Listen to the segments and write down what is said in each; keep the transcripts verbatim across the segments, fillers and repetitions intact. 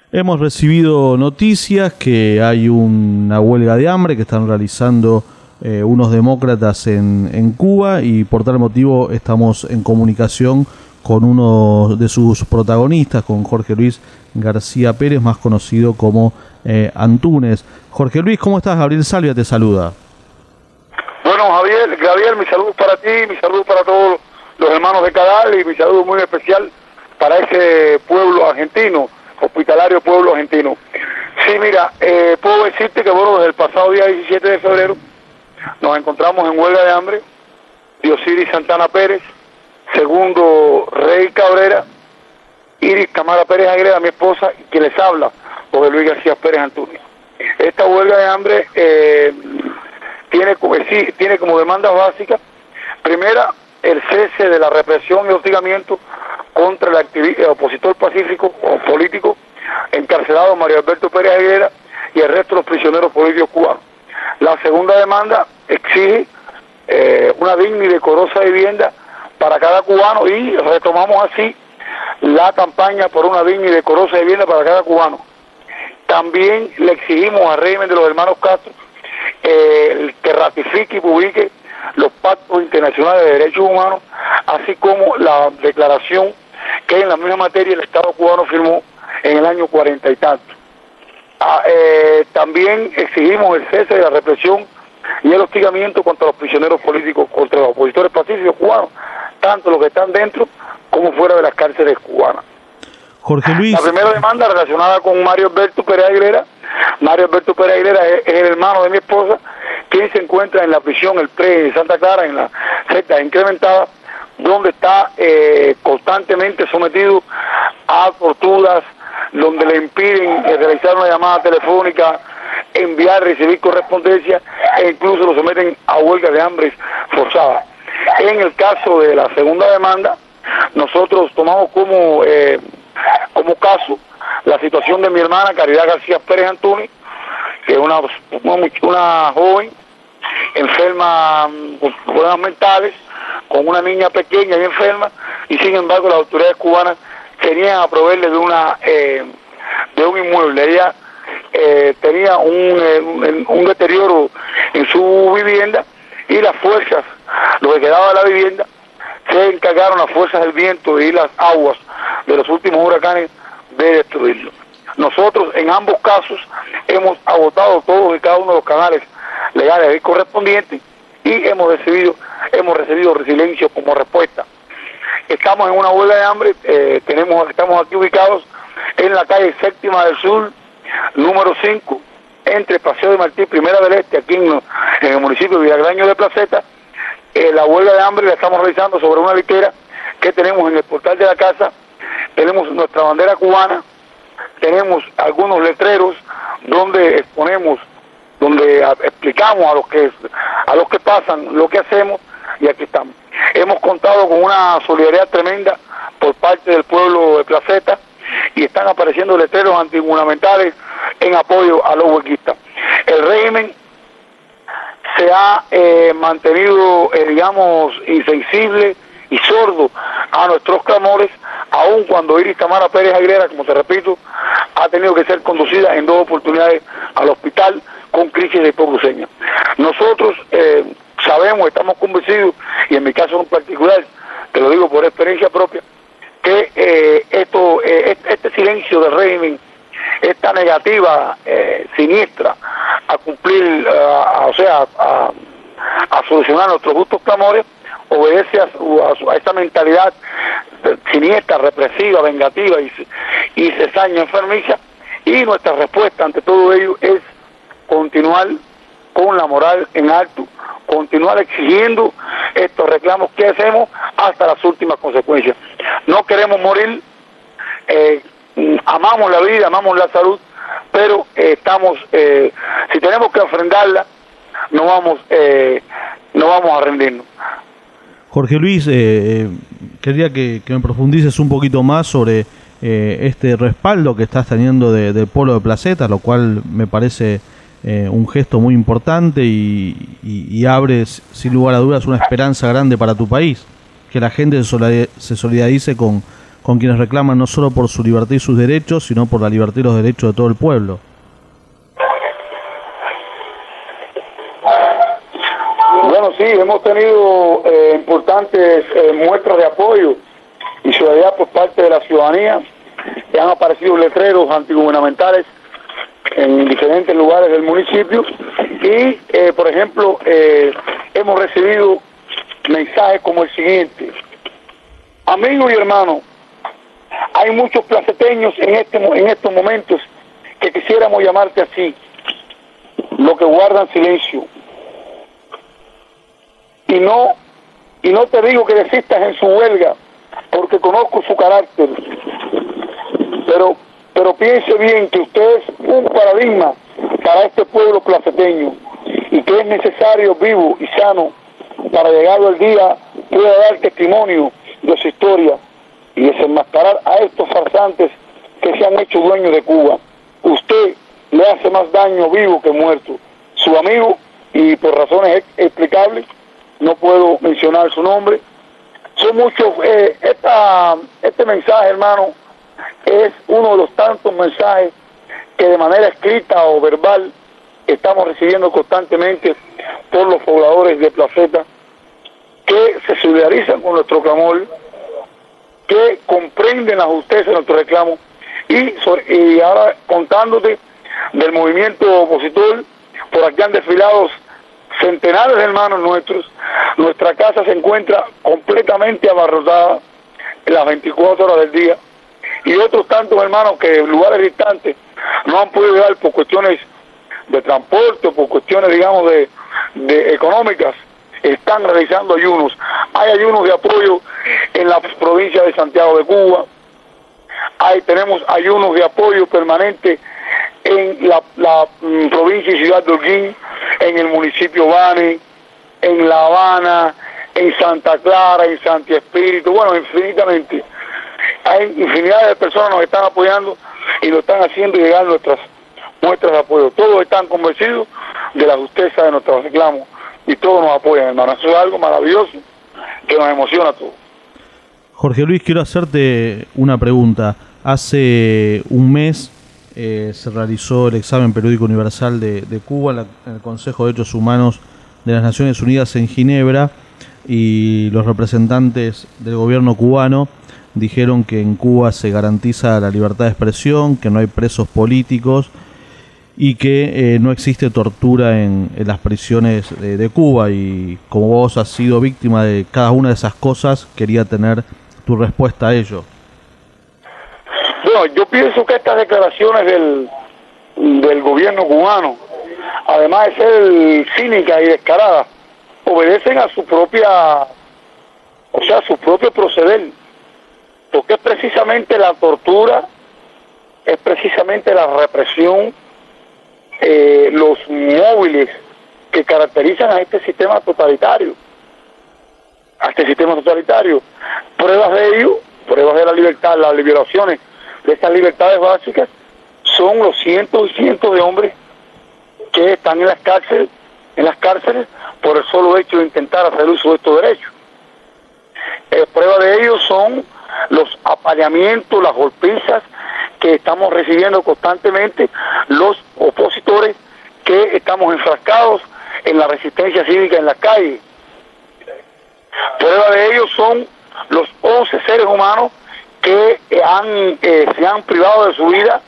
Hemos recibido noticias que hay una huelga de hambre que están realizando eh, unos demócratas en, en Cuba, y por tal motivo estamos en comunicación con uno de sus protagonistas, con Jorge Luis García Pérez, más conocido como eh, Antúnez. Jorge Luis, ¿cómo estás? Gabriel Salvia te saluda. Bueno, Javier, Gabriel, mi saludo para ti, mi saludo para todos los hermanos de Cadal, y mi saludo muy especial para ese pueblo argentino, hospitalario pueblo argentino. Sí, mira, eh, puedo decirte que bueno, desde el pasado día diecisiete de febrero nos encontramos en huelga de hambre Diosiris Santana Pérez, segundo Rey Cabrera, Iris Tamara Pérez Aguilera, mi esposa, y quien les habla, Jorge Luis García Pérez Antúnez. Esta huelga de hambre eh, tiene, sí, tiene como demandas básicas: primera, el cese de la represión y hostigamiento contra el, activista, el opositor pacífico o político encarcelado Mario Alberto Pérez Aguilera y el resto de los prisioneros políticos cubanos. La segunda demanda exige eh, una digna y decorosa vivienda para cada cubano, y retomamos así la campaña por una digna y decorosa vivienda para cada cubano. También le exigimos al régimen de los hermanos Castro eh, que ratifique y publique los pactos internacionales de derechos humanos, así como la declaración que en la misma materia el Estado cubano firmó en el año cuarenta y tanto. Ah, eh, también exigimos el cese de la represión y el hostigamiento contra los prisioneros políticos, contra los opositores pacíficos cubanos, tanto los que están dentro como fuera de las cárceles cubanas. Jorge Luis. La primera demanda relacionada con Mario Alberto Pérez Aguilera. Mario Alberto Pérez Aguilera es, es el hermano de mi esposa, quien se encuentra en la prisión El Pre de Santa Clara, en la secta incrementada, donde está eh, constantemente sometido a torturas, donde le impiden eh, realizar una llamada telefónica, enviar, recibir correspondencia, e incluso lo someten a huelga de hambre forzada. En el caso de la segunda demanda, nosotros tomamos como eh, como caso la situación de mi hermana Caridad García Pérez Antúnez, que es una, una, una joven enferma con problemas mentales, con una niña pequeña y enferma, y sin embargo las autoridades cubanas tenían a proveerle de una eh, de un inmueble. Ella eh, tenía un, eh, un, un deterioro en su vivienda, y las fuerzas, lo que quedaba de la vivienda, se encargaron las fuerzas del viento y las aguas de los últimos huracanes de destruirlo. Nosotros en ambos casos hemos agotado todos y cada uno de los canales legales correspondientes, y hemos recibido hemos recibido silencio como respuesta. Estamos en una huelga de hambre, eh, tenemos estamos aquí ubicados en la calle Séptima del Sur, número cinco, entre Paseo de Martí, Primera del Este, aquí en, en el municipio de Villagraño de Placeta. Eh, la huelga de hambre la estamos realizando sobre una litera que tenemos en el portal de la casa. Tenemos nuestra bandera cubana, tenemos algunos letreros donde exponemos, donde a, explicamos a los que a los que pasan lo que hacemos, y aquí estamos. Hemos contado con una solidaridad tremenda por parte del pueblo de Placeta, y están apareciendo letreros antigubernamentales en apoyo a los huelguistas. El régimen se ha eh, mantenido, eh, digamos, insensible y sordo a nuestros clamores, aun cuando Iris Tamara Pérez Aguilera, como te repito, ha tenido que ser conducida en dos oportunidades al hospital con crisis de hipoglucemia. Nosotros eh, sabemos, estamos convencidos, y en mi caso en particular, te lo digo por experiencia propia, que eh, esto, eh, este silencio del régimen, esta negativa eh, siniestra a cumplir, uh, o sea, a, a solucionar nuestros justos clamores, obedece a, a, a esta mentalidad siniestra, represiva, vengativa y, y cesaña, enfermiza, y nuestra respuesta ante todo ello es continuar con la moral en alto, continuar exigiendo estos reclamos que hacemos hasta las últimas consecuencias. No queremos morir, eh, amamos la vida, amamos la salud, pero eh, estamos, eh, si tenemos que ofrendarla, no vamos, eh, no vamos a rendirnos. Jorge Luis, eh, quería que, que me profundices un poquito más sobre eh, este respaldo que estás teniendo de, del pueblo de Placeta, lo cual me parece eh, un gesto muy importante y, y, y abre sin lugar a dudas una esperanza grande para tu país, que la gente se solidarice con, con quienes reclaman no solo por su libertad y sus derechos, sino por la libertad y los derechos de todo el pueblo. Bueno, sí, hemos tenido eh, importantes eh, muestras de apoyo y solidaridad por parte de la ciudadanía. Que han aparecido letreros antigubernamentales en diferentes lugares del municipio y, eh, por ejemplo, eh, hemos recibido mensajes como el siguiente: amigos y hermanos, hay muchos placeteños en este en estos momentos que quisiéramos llamarte así, los que guardan silencio, y no y no te digo que desistas en su huelga, porque conozco su carácter, pero pero piense bien que usted es un paradigma para este pueblo placeteño y que es necesario, vivo y sano, para llegado el día pueda dar testimonio de su historia y desenmascarar a estos farsantes que se han hecho dueños de Cuba. Usted le hace más daño vivo que muerto. Su amigo, y por razones explicables, no puedo mencionar su nombre. Son muchos, eh, esta, este mensaje, hermano, es uno de los tantos mensajes que de manera escrita o verbal estamos recibiendo constantemente por los pobladores de Placeta, que se solidarizan con nuestro clamor, que comprenden la justicia de nuestro reclamo, y, y ahora contándote del movimiento opositor. Por aquí han desfilado centenares de hermanos nuestros. Nuestra casa se encuentra completamente abarrotada en las veinticuatro horas del día, y otros tantos hermanos que en lugares distantes no han podido llegar por cuestiones de transporte o por cuestiones, digamos, de, de económicas, están realizando ayunos. Hay ayunos de apoyo en la provincia de Santiago de Cuba, hay, tenemos ayunos de apoyo permanente en la, la mm, provincia y ciudad de Holguín, en el municipio Bani, en La Habana, en Santa Clara, en Santi Espíritu, bueno, infinitamente. Hay infinidad de personas que nos están apoyando y lo están haciendo llegar nuestras muestras de apoyo. Todos están convencidos de la justicia de nuestros reclamos y todos nos apoyan, hermano. Eso es algo maravilloso que nos emociona a todos. Jorge Luis, quiero hacerte una pregunta. Hace un mes eh, se realizó el examen periódico universal de, de Cuba en, la, en el Consejo de Derechos Humanos de las Naciones Unidas en Ginebra, y los representantes del gobierno cubano dijeron que en Cuba se garantiza la libertad de expresión, que no hay presos políticos y que eh, no existe tortura en, en las prisiones de, de Cuba. Y como vos has sido víctima de cada una de esas cosas, quería tener tu respuesta a ello. Bueno, yo pienso que estas declaraciones del, del gobierno cubano, además de ser cínicas y descaradas, obedecen a su propia, o sea, a su propio proceder, porque es precisamente la tortura, es precisamente la represión, eh, los móviles que caracterizan a este sistema totalitario, a este sistema totalitario. Pruebas de ello, pruebas de la libertad, las liberaciones de estas libertades básicas, son los cientos y cientos de hombres que están en las cárceles, en las cárceles por el solo hecho de intentar hacer uso de estos derechos. Eh, prueba de ello son los apaleamientos, las golpizas que estamos recibiendo constantemente los opositores que estamos enfrascados en la resistencia cívica en las calles. Prueba de ello son los once seres humanos que han, eh, se han privado de su vida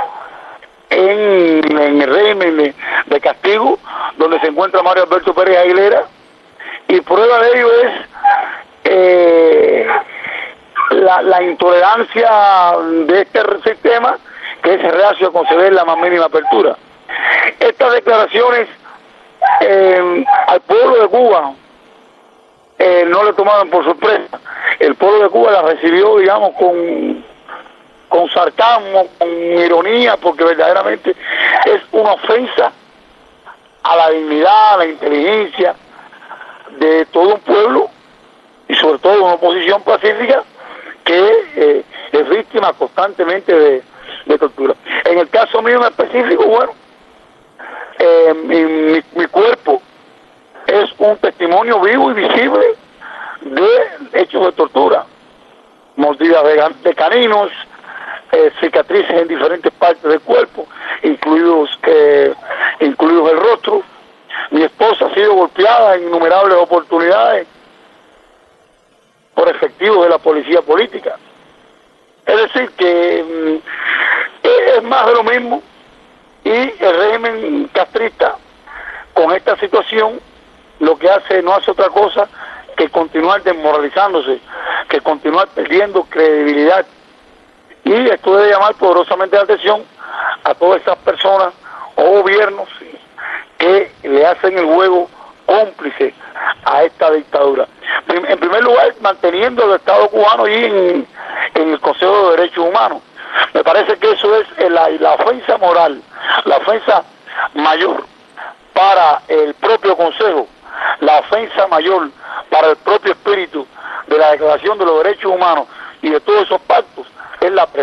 en, en el régimen de, de castigo, donde se encuentra Mario Alberto Pérez Aguilera, y prueba de ello es eh, la, la intolerancia de este sistema, que es reacio a conceder la más mínima apertura. Estas declaraciones eh, al pueblo de Cuba eh, no le tomaron por sorpresa. El pueblo de Cuba la recibió, digamos, con, con sarcasmo, con ironía, porque verdaderamente es una ofensa a la dignidad, a la inteligencia de todo un pueblo, y sobre todo una oposición pacífica que eh, es víctima constantemente de, de tortura. En el caso mío en específico, bueno, eh, mi, mi, mi cuerpo es un testimonio vivo y visible de hechos de tortura. mordidas de, de caninos, eh, cicatrices en diferentes partes del cuerpo, incluidos, eh, incluidos el rostro. Mi esposa ha sido golpeada en innumerables oportunidades por efectivos de la policía política. Es decir, que mm, es más de lo mismo, y el régimen castrista con esta situación lo que hace no hace otra cosa que continuar desmoralizándose, que continuar perdiendo credibilidad. Y esto debe llamar poderosamente la atención a todas esas personas o gobiernos que le hacen el juego cómplice a esta dictadura. En primer lugar, manteniendo el Estado cubano y en, en el Consejo de Derechos Humanos. Me parece que eso es la, la ofensa moral, la ofensa mayor para el propio Consejo, la ofensa mayor para el propio espíritu de la Declaración de los Derechos Humanos y de todos esos pactos, es la